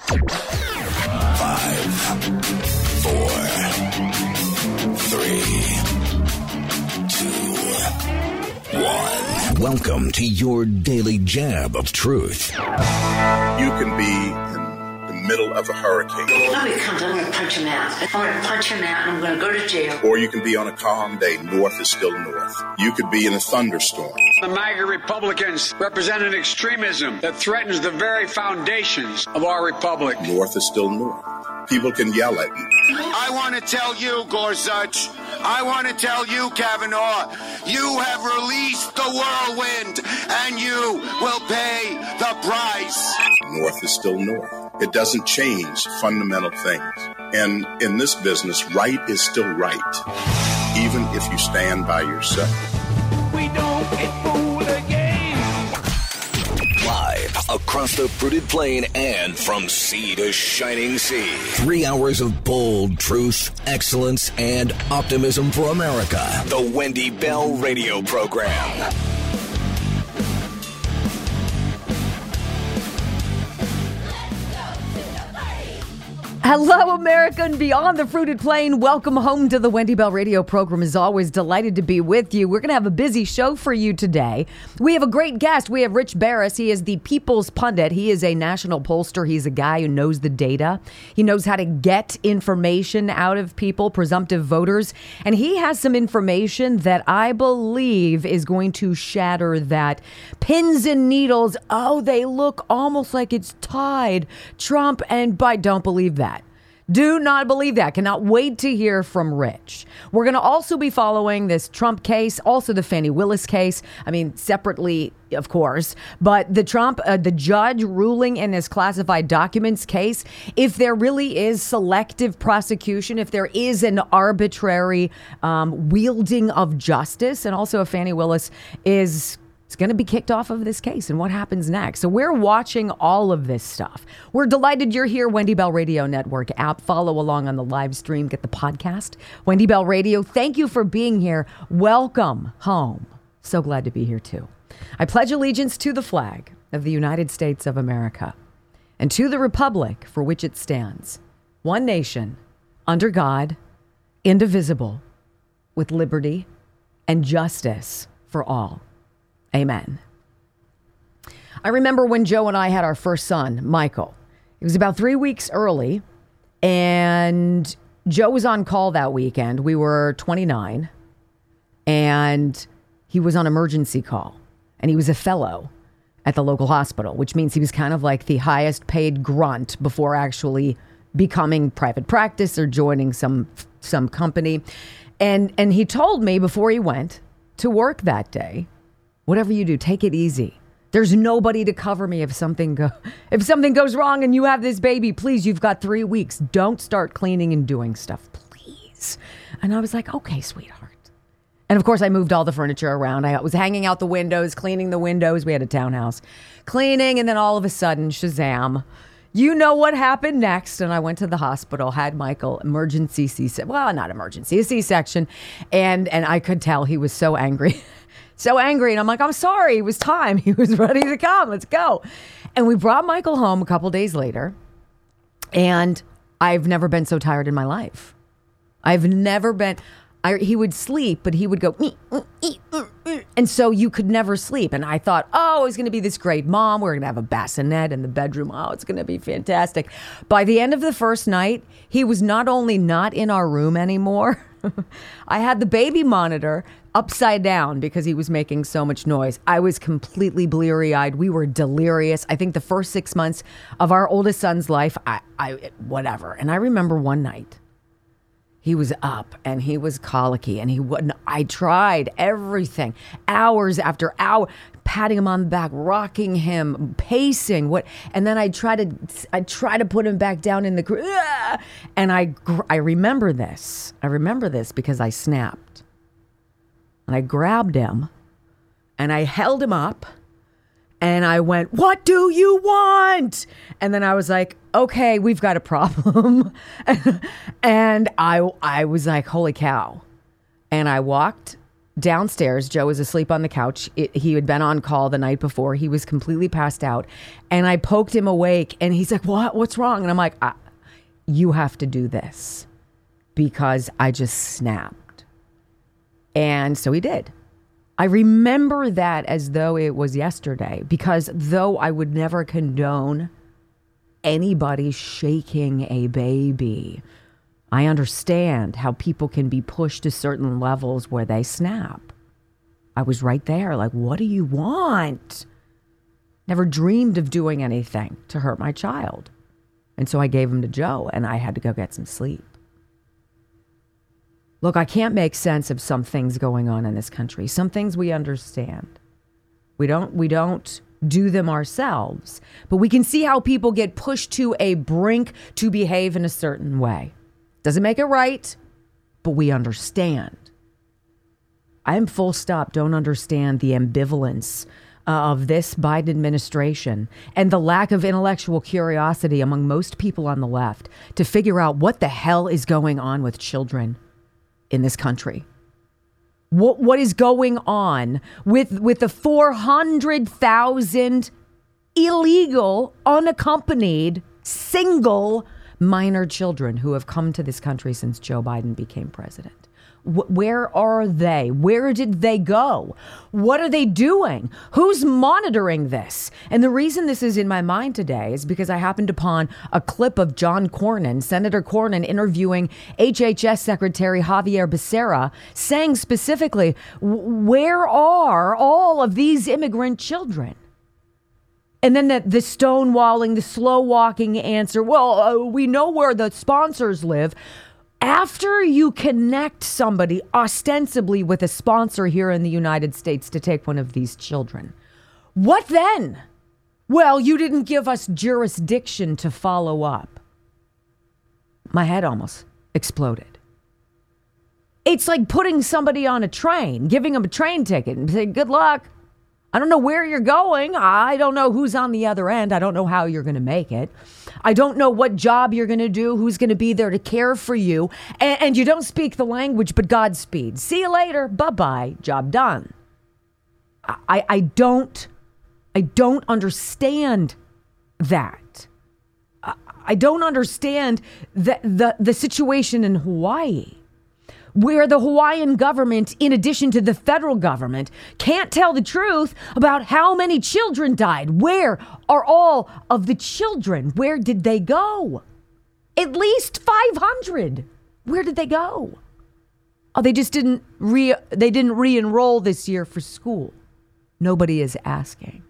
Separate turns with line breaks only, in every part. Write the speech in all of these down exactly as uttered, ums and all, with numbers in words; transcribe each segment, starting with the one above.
Five, four, three, two, one. Welcome to your daily jab of truth.
You can be in the middle of a hurricane.
When he comes, I'm going to punch him out. I'm going to punch him out and I'm going to go to jail.
Or you can be on a calm day. North is still north. You could be in a thunderstorm.
The MAGA Republicans represent an extremism that threatens the very foundations of our republic.
North is still north. People can yell at you.
I want to tell you, Gorsuch, I want to tell you, Kavanaugh, you have released the whirlwind and you will pay the price.
North is still north. It doesn't change fundamental things. And in this business, right is still right, even if you stand by yourself.
We don't get fooled again.
Live across the fruited plain and from sea to shining sea. Three hours of bold truth, excellence, and optimism for America. The Wendy Bell Radio Program.
Hello, America, and beyond the fruited plain. Welcome home to the Wendy Bell Radio Program. As always, delighted to be with you. We're going to have a busy show for you today. We have a great guest. We have Rich Baris. He is the People's Pundit. He is a national pollster. He's a guy who knows the data. He knows how to get information out of people, presumptive voters. And he has some information that I believe is going to shatter that. Pins and needles. Oh, they look almost like it's tied. Trump and Biden. Don't believe that. Do not believe that. Cannot wait to hear from Rich. We're going to also be following this Trump case, also the Fani Willis case. I mean, separately, of course, but the Trump, uh, the judge ruling in his classified documents case, if there really is selective prosecution, if there is an arbitrary um, wielding of justice, and also if Fani Willis is It's going to be kicked off of this case and what happens next. So we're watching all of this stuff. We're delighted you're here. Wendy Bell Radio Network app. Follow along on the live stream. Get the podcast. Wendy Bell Radio. Thank you for being here. Welcome home. So glad to be here too. I pledge allegiance to the flag of the United States of America and to the republic for which it stands. One nation, under God, indivisible, with liberty and justice for all. Amen. I remember when Joe and I had our first son, Michael. It was about three weeks early, and Joe was on call that weekend. We were twenty-nine, and he was on emergency call, and he was a fellow at the local hospital, which means he was kind of like the highest paid grunt before actually becoming private practice or joining some some company. And and he told me before he went to work that day, whatever you do, take it easy. There's nobody to cover me if something go if something goes wrong and you have this baby. Please, you've got three weeks. Don't start cleaning and doing stuff, please. And I was like, okay, sweetheart. And of course, I moved all the furniture around. I was hanging out the windows, cleaning the windows. We had a townhouse, cleaning, and then all of a sudden, Shazam! You know what happened next? And I went to the hospital, had Michael emergency C-section. Well, not emergency, a C-section, and and I could tell he was so angry. So angry. And I'm like, I'm sorry. It was time. He was ready to come. Let's go. And we brought Michael home a couple days later. And I've never been so tired in my life. I've never been. I, he would sleep, but he would go. "Me, mm, ee, mm, mm." And so you could never sleep. And I thought, oh, he's going to be this great mom. We're going to have a bassinet in the bedroom. Oh, it's going to be fantastic. By the end of the first night, he was not only not in our room anymore. I had the baby monitor upside down because he was making so much noise. I was completely bleary-eyed. We were delirious. I think the first six months of our oldest son's life, I, I, whatever. And I remember one night, he was up and he was colicky and he wouldn't. I tried everything, hours after hour, patting him on the back, rocking him, pacing. What? And then I try to, I try to put him back down in the, uh, and I, I remember this. I remember this because I snapped, and I grabbed him, and I held him up. And I went, what do you want? And then I was like, okay, we've got a problem. And I I was like, holy cow. And I walked downstairs. Joe was asleep on the couch. It, he had been on call the night before. He was completely passed out. And I poked him awake and he's like, what? What's wrong? And I'm like, I, you have to do this because I just snapped. And so he did. I remember that as though it was yesterday, because though I would never condone anybody shaking a baby, I understand how people can be pushed to certain levels where they snap. I was right there, like, what do you want? Never dreamed of doing anything to hurt my child. And so I gave him to Joe, and I had to go get some sleep. Look, I can't make sense of some things going on in this country. Some things we understand. We don't, we don't do them ourselves, but we can see how people get pushed to a brink to behave in a certain way. Doesn't make it right, but we understand. I am full stop don't understand the ambivalence uh, of this Biden administration and the lack of intellectual curiosity among most people on the left to figure out what the hell is going on with children in this country. What what is going on with with the four hundred thousand illegal, unaccompanied, single minor children who have come to this country since Joe Biden became president? Wh- where are they? Where did they go? What are they doing? Who's monitoring this? And the reason this is in my mind today is because I happened upon a clip of John Cornyn, Senator Cornyn, interviewing H H S Secretary Javier Becerra, saying specifically, where are all of these immigrant children? And then the, the stonewalling, the slow walking answer, well, uh, we know where the sponsors live. After you connect somebody ostensibly with a sponsor here in the United States to take one of these children, what then? Well, you didn't give us jurisdiction to follow up. My head almost exploded. It's like putting somebody on a train, giving them a train ticket and saying, good luck. I don't know where you're going. I don't know who's on the other end. I don't know how you're going to make it. I don't know what job you're going to do, who's going to be there to care for you. And, and you don't speak the language, but Godspeed. See you later. Bye-bye. Job done. I, I don't, I don't understand that. I, I don't understand the, the, the situation in Hawaii, where the Hawaiian government, in addition to the federal government, can't tell the truth about how many children died. Where are all of the children? Where did they go? At least five hundred. Where did they go? Oh, they just didn't re they didn't re-enroll this year for school. Nobody is asking.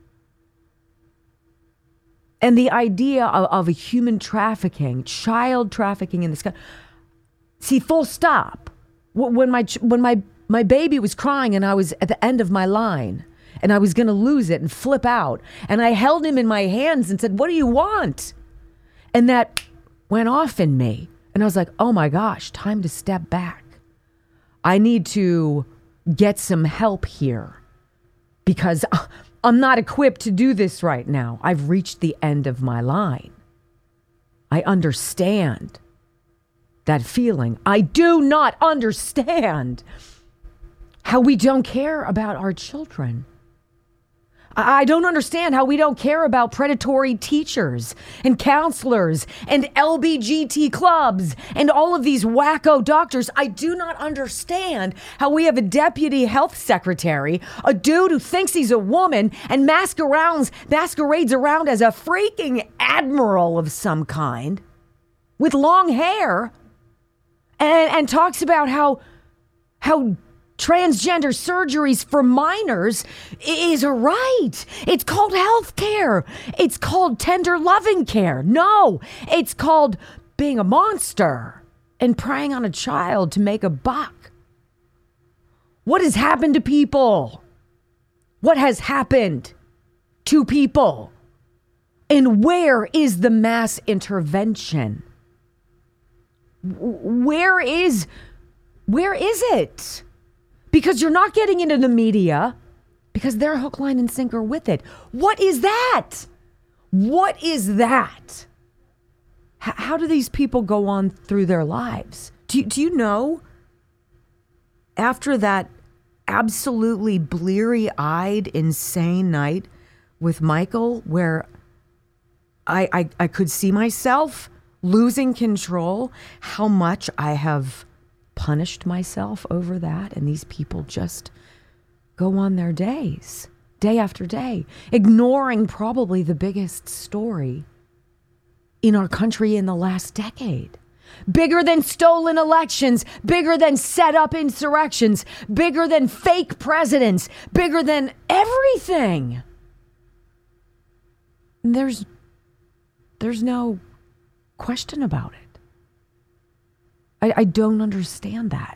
And the idea of, of a human trafficking, child trafficking in this country. See, full stop. When my when my, my baby was crying and I was at the end of my line and I was going to lose it and flip out, and I held him in my hands and said, what do you want? And that went off in me. And I was like, oh my gosh, time to step back. I need to get some help here because I'm not equipped to do this right now. I've reached the end of my line. I understand that feeling. I do not understand how we don't care about our children. I don't understand how we don't care about predatory teachers and counselors and L B G T clubs and all of these wacko doctors. I do not understand how we have a deputy health secretary, a dude who thinks he's a woman and masquerades, masquerades around as a freaking admiral of some kind with long hair and, and talks about how how transgender surgeries for minors is a right. It's called health care. It's called tender loving care. No, it's called being a monster and preying on a child to make a buck. What has happened to people? What has happened to people? And where is the mass intervention? Where is, where is it? Because you're not getting into the media because they're hook, line, and sinker with it. What is that? What is that? H- how do these people go on through their lives? Do you, do you know after that absolutely bleary-eyed, insane night with Michael where I, I, I could see myself losing control, how much I have punished myself over that. And these people just go on their days, day after day, ignoring probably the biggest story in our country in the last decade. Bigger than stolen elections, bigger than set up insurrections, bigger than fake presidents, bigger than everything. There's, there's no question about it. I, I don't understand that.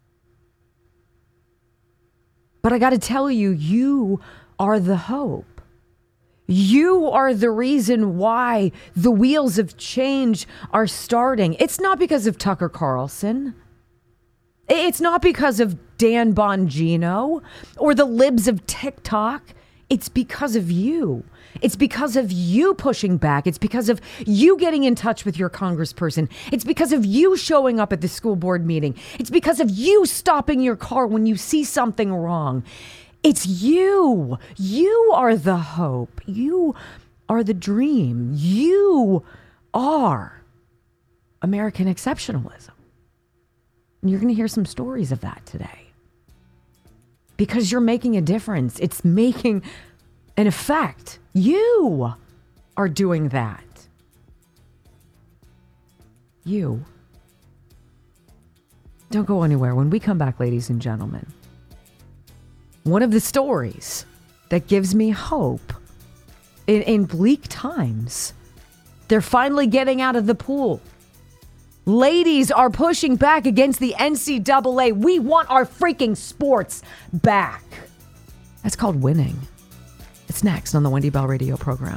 But I got to tell you, you are the hope. You are the reason why the wheels of change are starting. It's not because of Tucker Carlson. It's not because of Dan Bongino or the libs of TikTok. It's because of you. It's because of you pushing back. It's because of you getting in touch with your congressperson. It's because of you showing up at the school board meeting. It's because of you stopping your car when you see something wrong. It's you. You are the hope. You are the dream. You are American exceptionalism. And you're going to hear some stories of that today. Because you're making a difference. It's making an effect. You are doing that. You. Don't go anywhere. When we come back, ladies and gentlemen, one of the stories that gives me hope in, in bleak times, they're finally getting out of the pool. Ladies are pushing back against the N C double A. We want our freaking sports back. That's called winning. It's next on the Wendy Bell Radio program.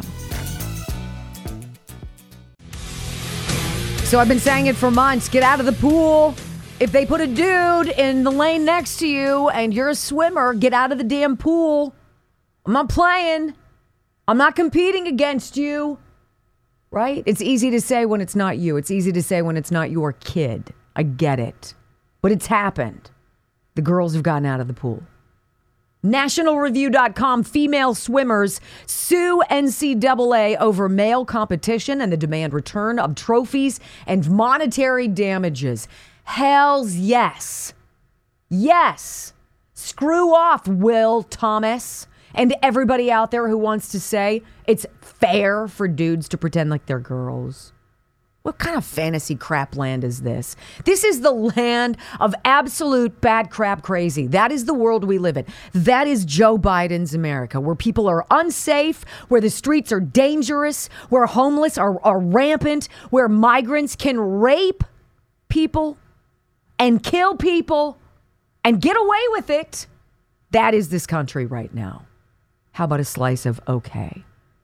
So I've been saying it for months. Get out of the pool. If they put a dude in the lane next to you and you're a swimmer, get out of the damn pool. I'm not playing. I'm not competing against you. Right? It's easy to say when it's not you. It's easy to say when it's not your kid. I get it. But it's happened. The girls have gotten out of the pool. National Review dot com, female swimmers sue N C double A over male competition and the demand return of trophies and monetary damages. Hells yes. Yes. Screw off, Will Thomas, and everybody out there who wants to say it's fair for dudes to pretend like they're girls. What kind of fantasy crap land is this? This is the land of absolute bad crap crazy. That is the world we live in. That is Joe Biden's America, where people are unsafe, where the streets are dangerous, where homeless are, are rampant, where migrants can rape people and kill people and get away with it. That is this country right now. How about a slice of okay?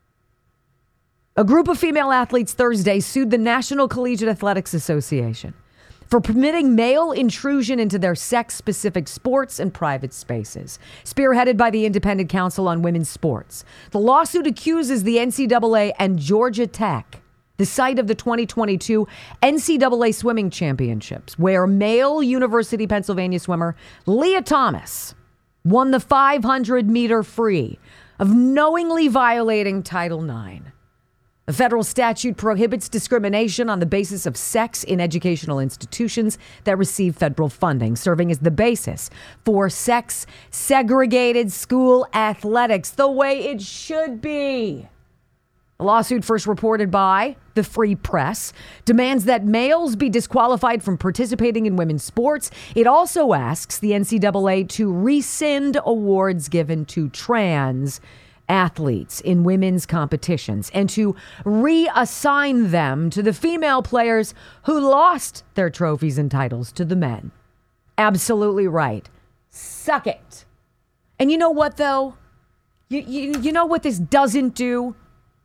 A group of female athletes Thursday sued the National Collegiate Athletics Association for permitting male intrusion into their sex-specific sports and private spaces, spearheaded by the Independent Council on Women's Sports. The lawsuit accuses the N C double A and Georgia Tech, the site of the twenty twenty-two N C double A Swimming Championships, where male University of Pennsylvania swimmer Leah Thomas won the five hundred meter free, of knowingly violating Title nine. A federal statute prohibits discrimination on the basis of sex in educational institutions that receive federal funding, serving as the basis for sex-segregated school athletics, the way it should be. A lawsuit first reported by the Free Press demands that males be disqualified from participating in women's sports. It also asks the N C double A to rescind awards given to trans athletes in women's competitions and to reassign them to the female players who lost their trophies and titles to the men. Absolutely right. Suck it. And you know what, though? You, you, you know what this doesn't do?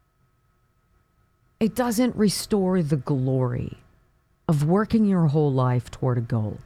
It doesn't restore the glory of working your whole life toward a goal.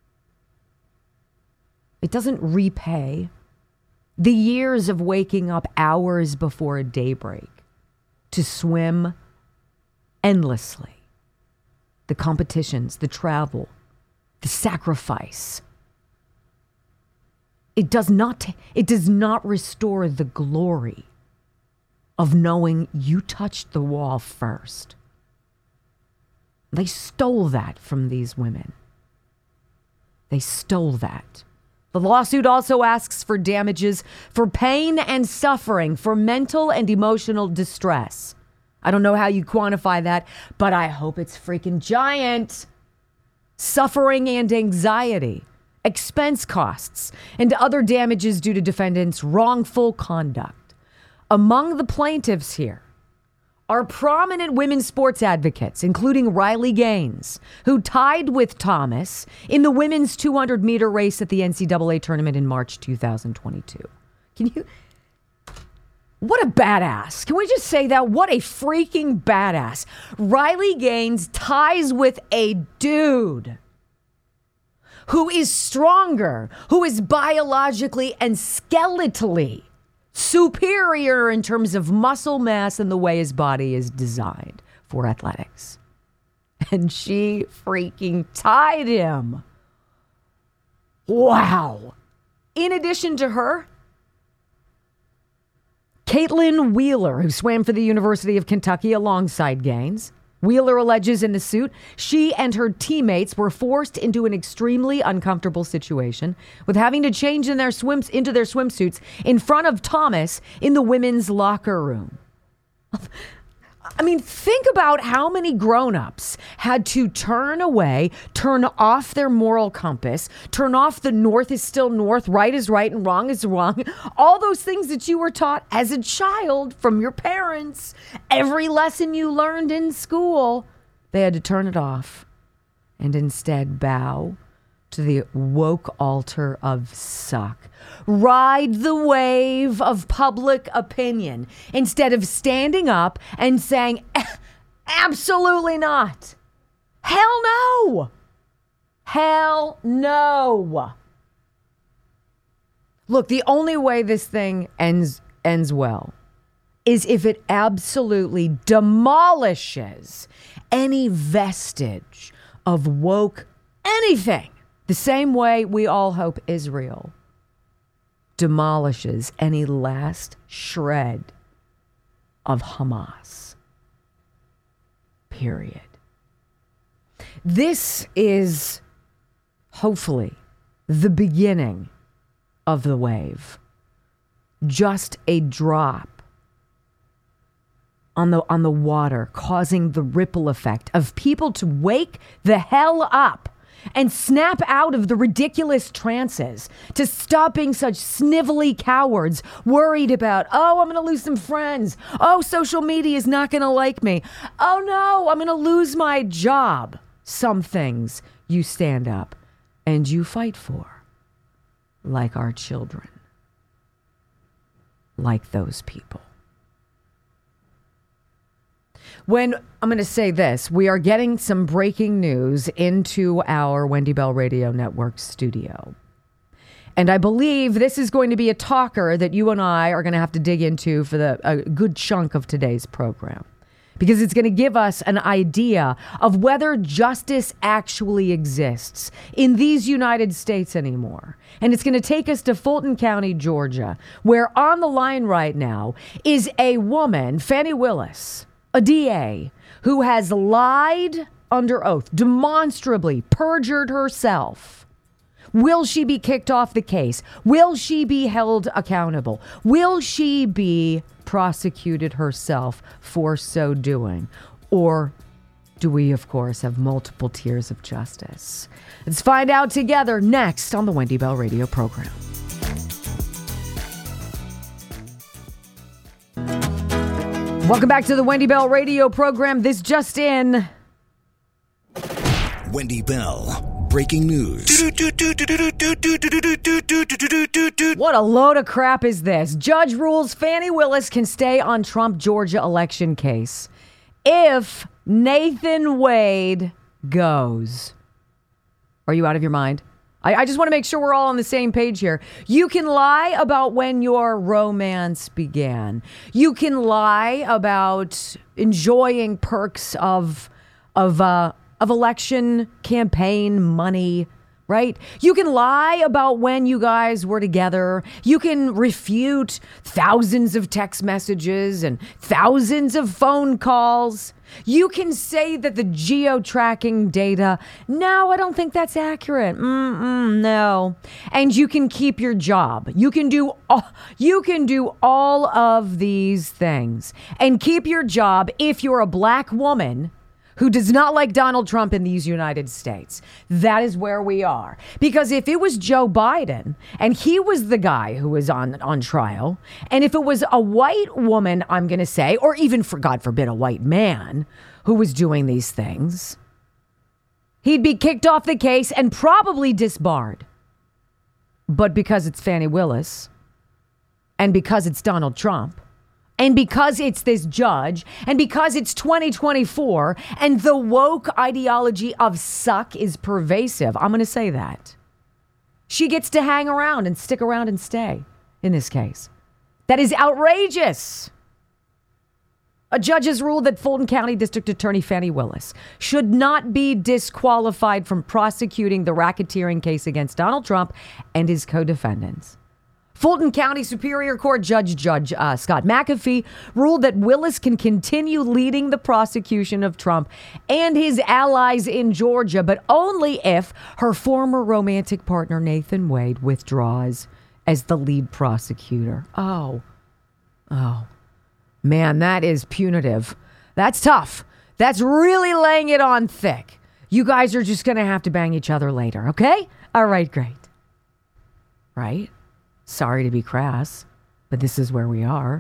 It doesn't repay the years of waking up hours before daybreak to swim endlessly. The competitions, the travel, the sacrifice. it does not, it does not restore the glory of knowing you touched the wall first. They stole that from these women. They stole that. The lawsuit also asks for damages for pain and suffering, for mental and emotional distress. I don't know how you quantify that, but I hope it's freaking giant. Suffering and anxiety, expense costs, and other damages due to defendants' wrongful conduct. Among the plaintiffs here are prominent women's sports advocates, including Riley Gaines, who tied with Thomas in the women's two hundred meter race at the N C double A tournament in March two thousand twenty-two. Can you... What a badass. Can we just say that? What a freaking badass. Riley Gaines ties with a dude who is stronger, who is biologically and skeletally superior in terms of muscle mass and the way his body is designed for athletics. And she freaking tied him. Wow. In addition to her, Caitlin Wheeler, who swam for the University of Kentucky alongside Gaines. Wheeler alleges in the suit she and her teammates were forced into an extremely uncomfortable situation with having to change in their swims into their swimsuits in front of Thomas in the women's locker room. I mean, think about how many grown-ups had to turn away, turn off their moral compass, turn off the north is still north, right is right, and wrong is wrong. All those things that you were taught as a child from your parents. Every lesson you learned in school, they had to turn it off and instead bow to the woke altar of suck. Ride the wave of public opinion instead of standing up and saying, absolutely not. Hell no. Hell no. Look, the only way this thing ends ends well is if it absolutely demolishes any vestige of woke anything. The same way we all hope Israel demolishes any last shred of Hamas. Period. This is hopefully the beginning of the wave. Just a drop on the on the water, causing the ripple effect of people to wake the hell up and snap out of the ridiculous trances, to stop being such snivelly cowards worried about, oh, I'm going to lose some friends. Oh, social media is not going to like me. Oh, no, I'm going to lose my job. Some things you stand up and you fight for, like our children, like those people. When, I'm going to say this, we are getting some breaking news into our Wendy Bell Radio Network studio. And I believe this is going to be a talker that you and I are going to have to dig into for the a good chunk of today's program. Because it's going to give us an idea of whether justice actually exists in these United States anymore. And it's going to take us to Fulton County, Georgia, where on the line right now is a woman, Fani Willis, a D A, who has lied under oath, demonstrably perjured herself. Will she be kicked off the case? Will she be held accountable? Will she be prosecuted herself for so doing? Or do we, of course, have multiple tiers of justice? Let's find out together next on the Wendy Bell Radio program. Welcome back to the Wendy Bell Radio program. This just in.
Wendy Bell, breaking news.
What a load of crap is this? Judge rules Fani Willis can stay on Trump Georgia election case if Nathan Wade goes. Are you out of your mind? I, I just want to make sure we're all on the same page here. You can lie about when your romance began. You can lie about enjoying perks of of uh, of election campaign money right? You can lie about when you guys were together. You can refute thousands of text messages and thousands of phone calls. You can say that the geo-tracking data, no, I don't think that's accurate. Mm-mm, no. And you can keep your job. You can do all, you can do all of these things and keep your job if you're a black woman who does not like Donald Trump in these United States. That is where we are. Because if it was Joe Biden and he was the guy who was on, on trial, and if it was a white woman, I'm going to say, or even, for God forbid, a white man who was doing these things, he'd be kicked off the case and probably disbarred. But because it's Fani Willis, and because it's Donald Trump, and because it's this judge, and because it's twenty twenty-four, and the woke ideology of suck is pervasive, I'm going to say that. She gets to hang around and stick around and stay in this case. That is outrageous. A judge has ruled that Fulton County District Attorney Fani Willis should not be disqualified from prosecuting the racketeering case against Donald Trump and his co-defendants. Fulton County Superior Court Judge Judge uh, Scott McAfee ruled that Willis can continue leading the prosecution of Trump and his allies in Georgia, but only if her former romantic partner Nathan Wade withdraws as the lead prosecutor. Oh, oh, man, that is punitive. That's tough. That's really laying it on thick. You guys are just going to have to bang each other later, okay? All right, great. Right? Sorry to be crass, but this is where we are.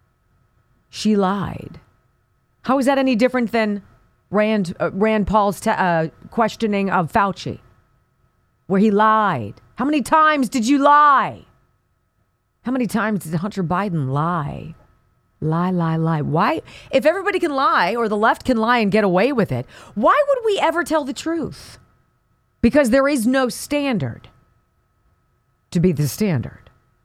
She lied. How is that any different than Rand uh, Rand Paul's te- uh, questioning of Fauci, where he lied? How many times did you lie? How many times did Hunter Biden lie? Lie, lie, lie. Why? If everybody can lie, or the left can lie and get away with it, why would we ever tell the truth? Because there is no standard to be the standard.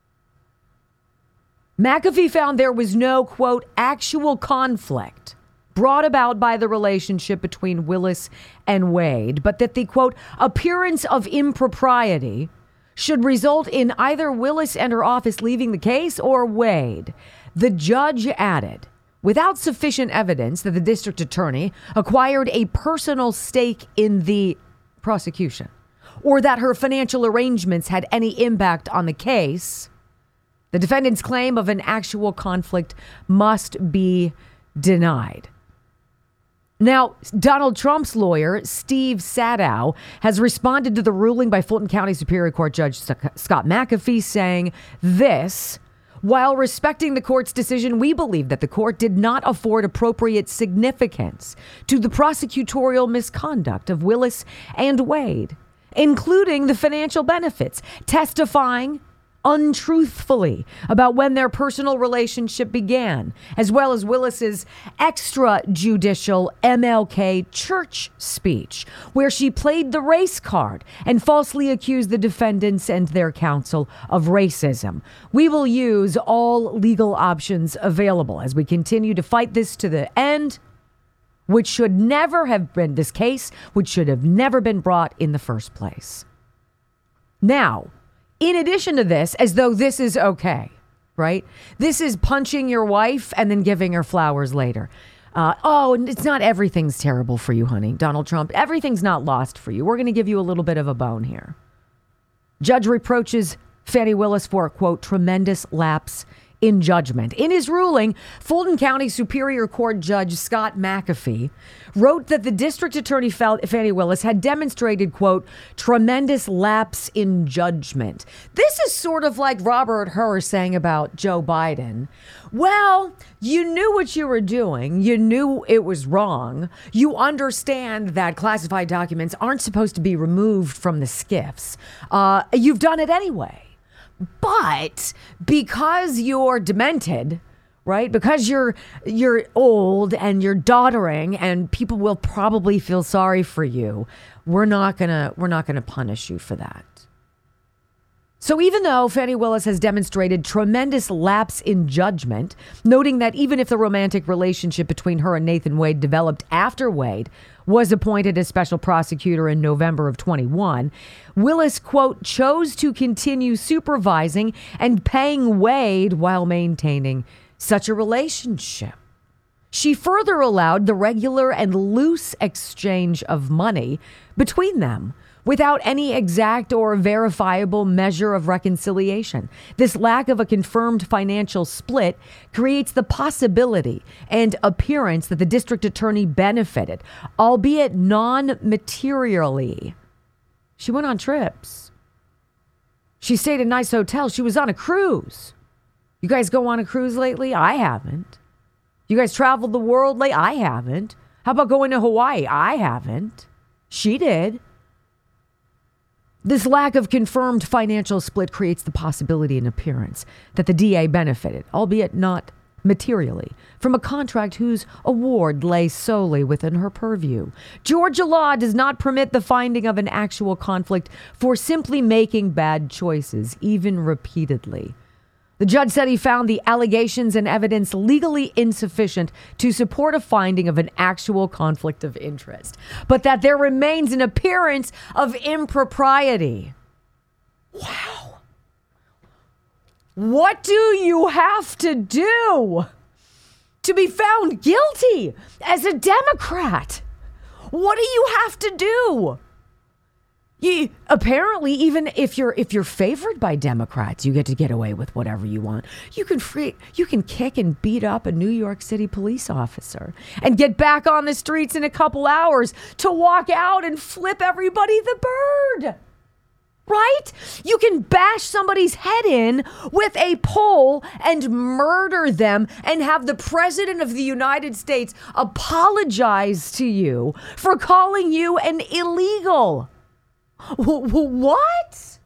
McAfee found there was no, quote, actual conflict brought about by the relationship between Willis and Wade, but that the, quote, appearance of impropriety should result in either Willis and her office leaving the case or Wade. The judge added, without sufficient evidence that the district attorney acquired a personal stake in the prosecution or that her financial arrangements had any impact on the case, the defendant's claim of an actual conflict must be denied. Now, Donald Trump's lawyer, Steve Sadow, has responded to the ruling by Fulton County Superior Court Judge Scott McAfee, saying this: while respecting the court's decision, we believe that the court did not afford appropriate significance to the prosecutorial misconduct of Willis and Wade, including the financial benefits, testifying untruthfully about when their personal relationship began, as well as Willis's extrajudicial M L K church speech, where she played the race card and falsely accused the defendants and their counsel of racism. We will use all legal options available as we continue to fight this to the end, which should never have been this case, which should have never been brought in the first place. Now, in addition to this, as though this is okay, right? This is punching your wife and then giving her flowers later. Uh, oh, it's not everything's terrible for you, honey, Donald Trump. Everything's not lost for you. We're going to give you a little bit of a bone here. Judge reproaches Fani Willis for, quote, tremendous lapse in judgment. In his ruling, Fulton County Superior Court Judge Scott McAfee wrote that the district attorney Fani Willis had demonstrated, quote, tremendous lapse in judgment. This is sort of like Robert Hur saying about Joe Biden. Well, you knew what you were doing. You knew it was wrong. You understand that classified documents aren't supposed to be removed from the skiffs. Uh, you've done it anyway. But because you're demented, right? Because you're you're old and you're doddering and people will probably feel sorry for you, we're not gonna we're not gonna punish you for that. So even though Fani Willis has demonstrated tremendous lapse in judgment, noting that even if the romantic relationship between her and Nathan Wade developed after Wade was appointed as special prosecutor in November of twenty-one, Willis, quote, chose to continue supervising and paying Wade while maintaining such a relationship. She further allowed the regular and loose exchange of money between them without any exact or verifiable measure of reconciliation. This lack of a confirmed financial split creates the possibility and appearance that the district attorney benefited, albeit non-materially. She went on trips. She stayed in nice hotels. She was on a cruise. You guys go on a cruise lately? I haven't. You guys traveled the world lately? I haven't. How about going to Hawaii? I haven't. She did. This lack of confirmed financial split creates the possibility and appearance that the D A benefited, albeit not materially, from a contract whose award lay solely within her purview. Georgia law does not permit the finding of an actual conflict for simply making bad choices, even repeatedly. The judge said he found the allegations and evidence legally insufficient to support a finding of an actual conflict of interest, but that there remains an appearance of impropriety. Wow. What do you have to do to be found guilty as a Democrat? What do you have to do? You, apparently, even if you're if you're favored by Democrats, you get to get away with whatever you want. You can free, you can kick and beat up a New York City police officer and get back on the streets in a couple hours to walk out and flip everybody the bird. Right? You can bash somebody's head in with a pole and murder them and have the President of the United States apologize to you for calling you an illegal. What?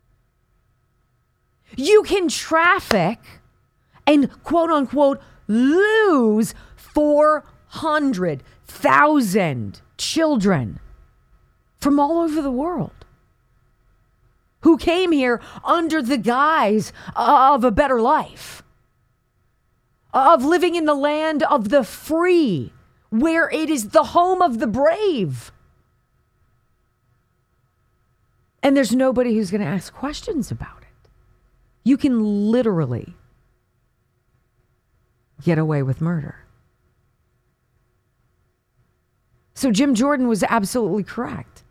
You can traffic and quote unquote lose four hundred thousand children from all over the world who came here under the guise of a better life, of living in the land of the free, where it is the home of the brave. And there's nobody who's going to ask questions about it. You can literally get away with murder. So Jim Jordan was absolutely correct.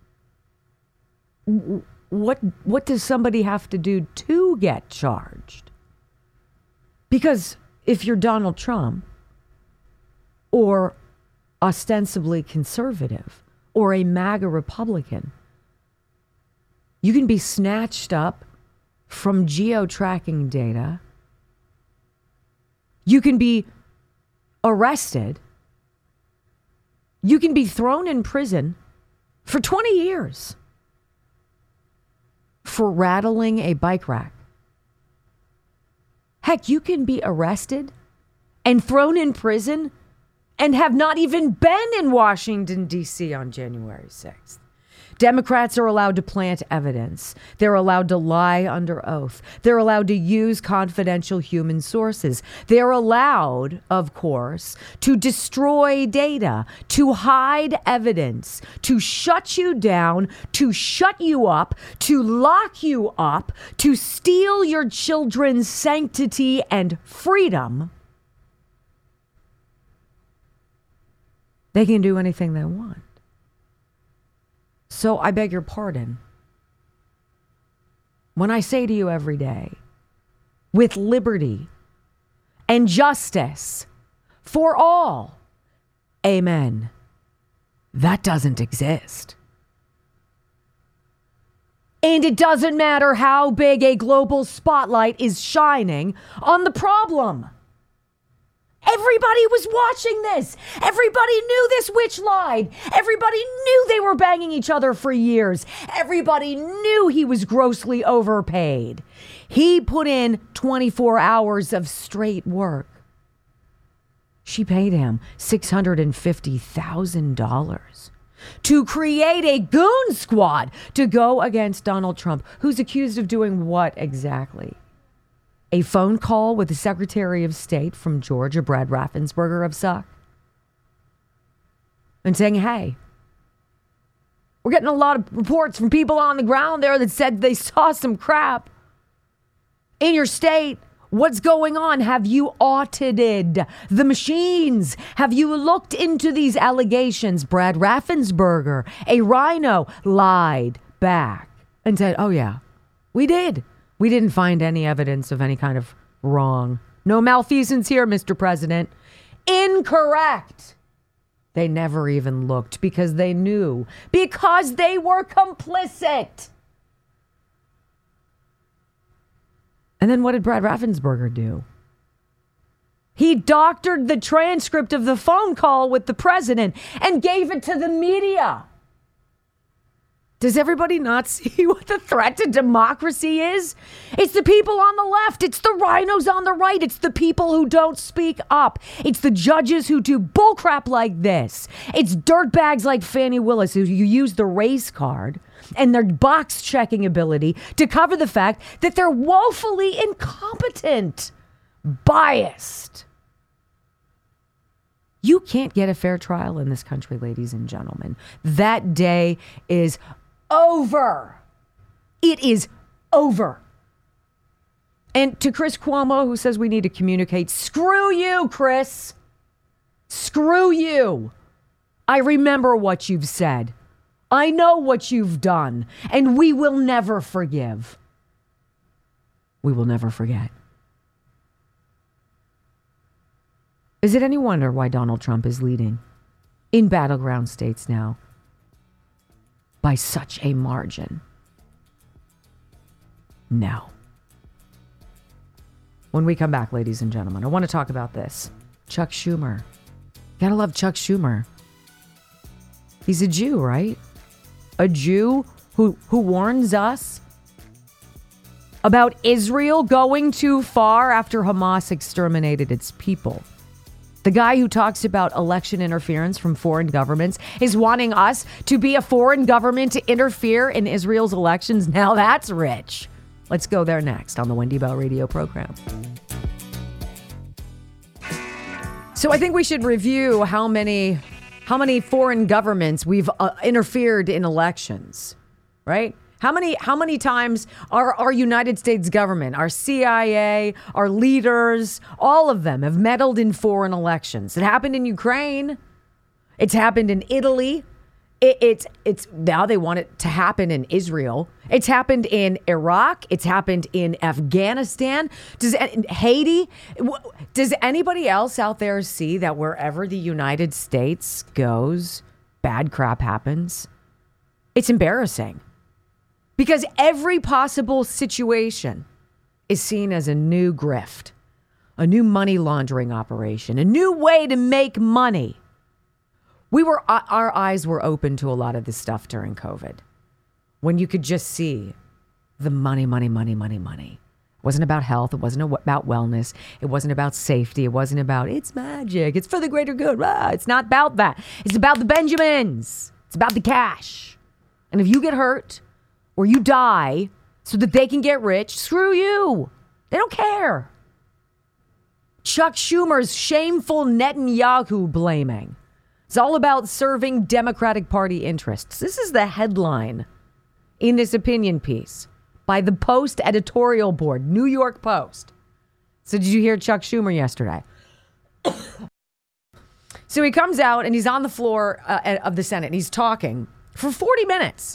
What, what does somebody have to do to get charged? Because if you're Donald Trump or ostensibly conservative or a MAGA Republican, you can be snatched up from geo-tracking data. You can be arrested. You can be thrown in prison for twenty years for rattling a bike rack. Heck, you can be arrested and thrown in prison and have not even been in Washington, D C on January sixth. Democrats are allowed to plant evidence. They're allowed to lie under oath. They're allowed to use confidential human sources. They're allowed, of course, to destroy data, to hide evidence, to shut you down, to shut you up, to lock you up, to steal your children's sanctity and freedom. They can do anything they want. So I beg your pardon. When I say to you every day, with liberty and justice for all, amen, that doesn't exist. And it doesn't matter how big a global spotlight is shining on the problem. Everybody was watching this. Everybody knew this witch lied. Everybody knew they were banging each other for years. Everybody knew he was grossly overpaid. He put in twenty-four hours of straight work. She paid him six hundred fifty thousand dollars to create a goon squad to go against Donald Trump, who's accused of doing what exactly? A phone call with the Secretary of State from Georgia, Brad Raffensperger of S U C, and saying, hey, we're getting a lot of reports from people on the ground there that said they saw some crap in your state. What's going on? Have you audited the machines? Have you looked into these allegations? Brad Raffensperger, a rhino, lied back and said, oh, yeah, we did. We didn't find any evidence of any kind of wrong. No malfeasance here, Mister President. Incorrect. They never even looked because they knew, because they were complicit. And then what did Brad Raffensperger do? He doctored the transcript of the phone call with the president and gave it to the media. Does everybody not see what the threat to democracy is? It's the people on the left. It's the rhinos on the right. It's the people who don't speak up. It's the judges who do bullcrap like this. It's dirtbags like Fannie Willis who you use the race card and their box checking ability to cover the fact that they're woefully incompetent, biased. You can't get a fair trial in this country, ladies and gentlemen. That day is over. It is over. And to Chris Cuomo, who says we need to communicate, screw you, Chris. Screw you. I remember what you've said. I know what you've done, and we will never forgive. We will never forget. Is it any wonder why Donald Trump is leading in battleground states now by such a margin? No. When we come back, ladies and gentlemen, I want to talk about this. Chuck Schumer. Gotta love Chuck Schumer. He's a Jew, right? A Jew who, who warns us about Israel going too far after Hamas exterminated its people. The guy who talks about election interference from foreign governments is wanting us to be a foreign government to interfere in Israel's elections. Now that's rich. Let's go there next on the Wendy Bell Radio program. So I think we should review how many how many foreign governments we've uh, interfered in elections, right? How many how many times our, our United States government, our C I A, our leaders, all of them have meddled in foreign elections? It happened in Ukraine. It's happened in Italy. It, it's it's now they want it to happen in Israel. It's happened in Iraq. It's happened in Afghanistan. Does Haiti? Does anybody else out there see that wherever the United States goes, bad crap happens? It's embarrassing. Because every possible situation is seen as a new grift, a new money laundering operation, a new way to make money. We were, our eyes were open to a lot of this stuff during COVID, when you could just see the money, money, money, money, money. It wasn't about health. It wasn't about wellness. It wasn't about safety. It wasn't about, it's magic. It's for the greater good. Ah, it's not about that. It's about the Benjamins. It's about the cash. And if you get hurt, or you die so that they can get rich, screw you. They don't care. Chuck Schumer's shameful Netanyahu blaming. It's all about serving Democratic Party interests. This is the headline in this opinion piece by the Post editorial board, New York Post. So did you hear Chuck Schumer yesterday? So he comes out and he's on the floor uh, of the Senate and he's talking for forty minutes.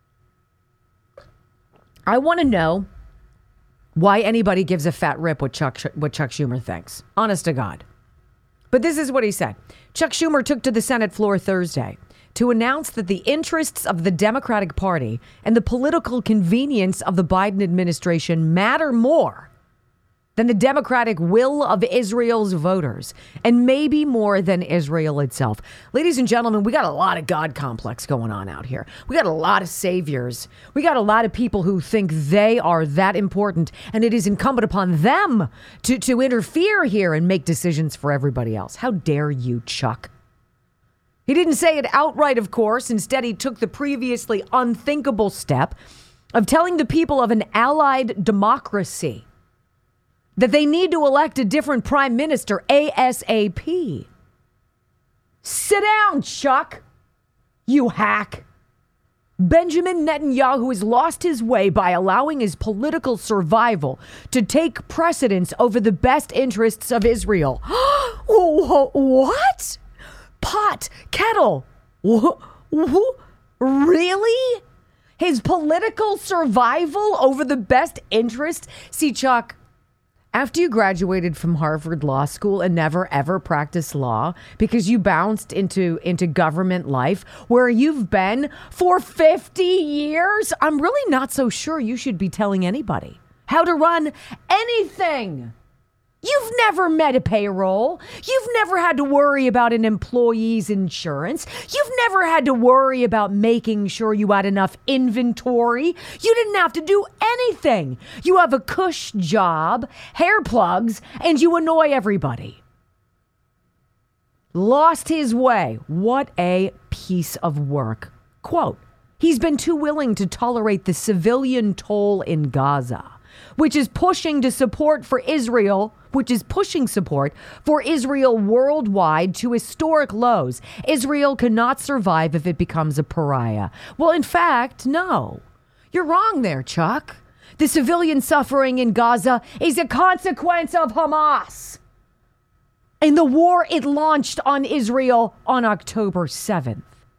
I want to know why anybody gives a fat rip what Chuck what Chuck Schumer thinks. Honest to God. But this is what he said. Chuck Schumer took to the Senate floor Thursday to announce that the interests of the Democratic Party and the political convenience of the Biden administration matter more than the democratic will of Israel's voters, and maybe more than Israel itself. Ladies and gentlemen, we got a lot of God complex going on out here. We got a lot of saviors. We got a lot of people who think they are that important, and it is incumbent upon them to, to interfere here and make decisions for everybody else. How dare you, Chuck? He didn't say it outright, of course. Instead, he took the previously unthinkable step of telling the people of an allied democracy that they need to elect a different prime minister ASAP. Sit down, Chuck, you hack. Benjamin Netanyahu has lost his way by allowing his political survival to take precedence over the best interests of Israel. What? Pot, kettle. Really? His political survival over the best interest? See, Chuck, after you graduated from Harvard Law School and never ever practiced law because you bounced into, into government life where you've been for fifty years, I'm really not so sure you should be telling anybody how to run anything. You've never met a payroll. You've never had to worry about an employee's insurance. You've never had to worry about making sure you had enough inventory. You didn't have to do anything. You have a cush job, hair plugs, and you annoy everybody. Lost his way. What a piece of work. Quote, he's been too willing to tolerate the civilian toll in Gaza, which is pushing to support for Israel, which is pushing support for Israel worldwide to historic lows. Israel cannot survive if it becomes a pariah. Well, in fact, no. You're wrong there, Chuck. The civilian suffering in Gaza is a consequence of Hamas and the war it launched on Israel on October seventh.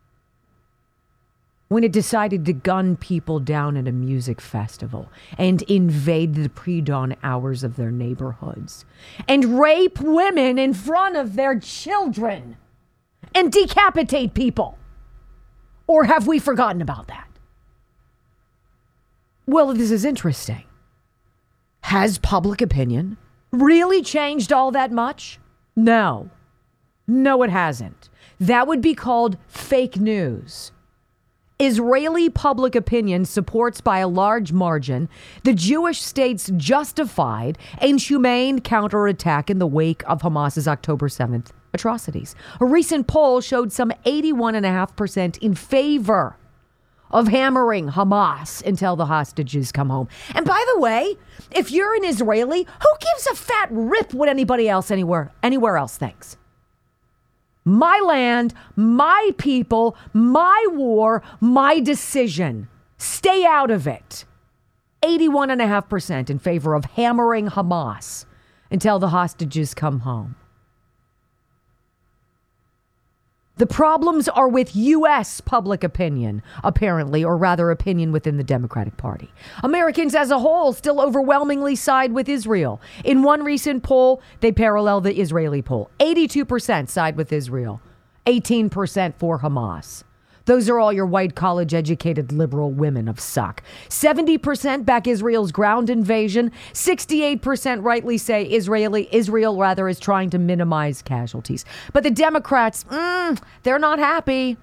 When it decided to gun people down at a music festival and invade the pre-dawn hours of their neighborhoods and rape women in front of their children and decapitate people. Or have we forgotten about that? Well, this is interesting. Has public opinion really changed all that much? No. No, it hasn't. That would be called fake news. Israeli public opinion supports by a large margin the Jewish state's justified and humane counterattack in the wake of Hamas's October seventh atrocities. A recent poll showed some eighty-one point five percent in favor of hammering Hamas until the hostages come home. And by the way, if you're an Israeli, who gives a fat rip what anybody else anywhere, anywhere else thinks? My land, my people, my war, my decision. Stay out of it. eighty-one point five percent in favor of hammering Hamas until the hostages come home. The problems are with U S public opinion, apparently, or rather opinion within the Democratic Party. Americans as a whole still overwhelmingly side with Israel. In one recent poll, they parallel the Israeli poll. eighty-two percent side with Israel, eighteen percent for Hamas. Those are all your white college-educated liberal women of suck. seventy percent back Israel's ground invasion. sixty-eight percent rightly say Israeli, Israel rather is trying to minimize casualties. But the Democrats, mm, they're not happy.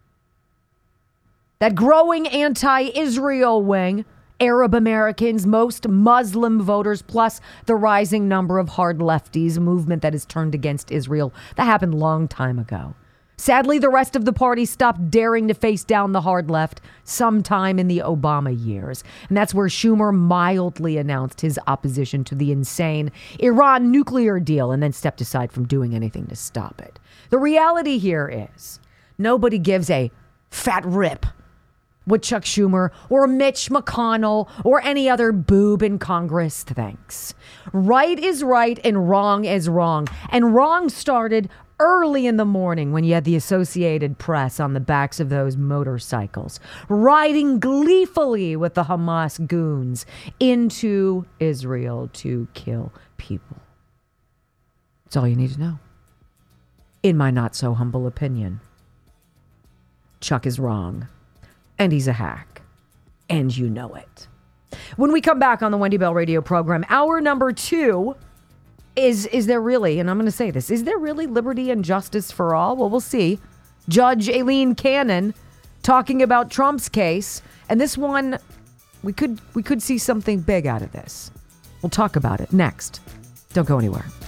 That growing anti-Israel wing, Arab Americans, most Muslim voters, plus the rising number of hard lefties, a movement that has turned against Israel. That happened a long time ago. Sadly, the rest of the party stopped daring to face down the hard left sometime in the Obama years. And that's where Schumer mildly announced his opposition to the insane Iran nuclear deal and then stepped aside from doing anything to stop it. The reality here is nobody gives a fat rip what Chuck Schumer or Mitch McConnell or any other boob in Congress thinks. Right is right and wrong is wrong. And wrong started early in the morning when you had the Associated Press on the backs of those motorcycles, riding gleefully with the Hamas goons into Israel to kill people. That's all you need to know. In my not so humble opinion, Chuck is wrong, and he's a hack, and you know it. When we come back on the Wendy Bell Radio program, hour number two, Is is there really, and I'm going to say this, is there really liberty and justice for all? Well, we'll see. Judge Aileen Cannon talking about Trump's case, and this one, we could we could see something big out of this. We'll talk about it next. Don't go anywhere.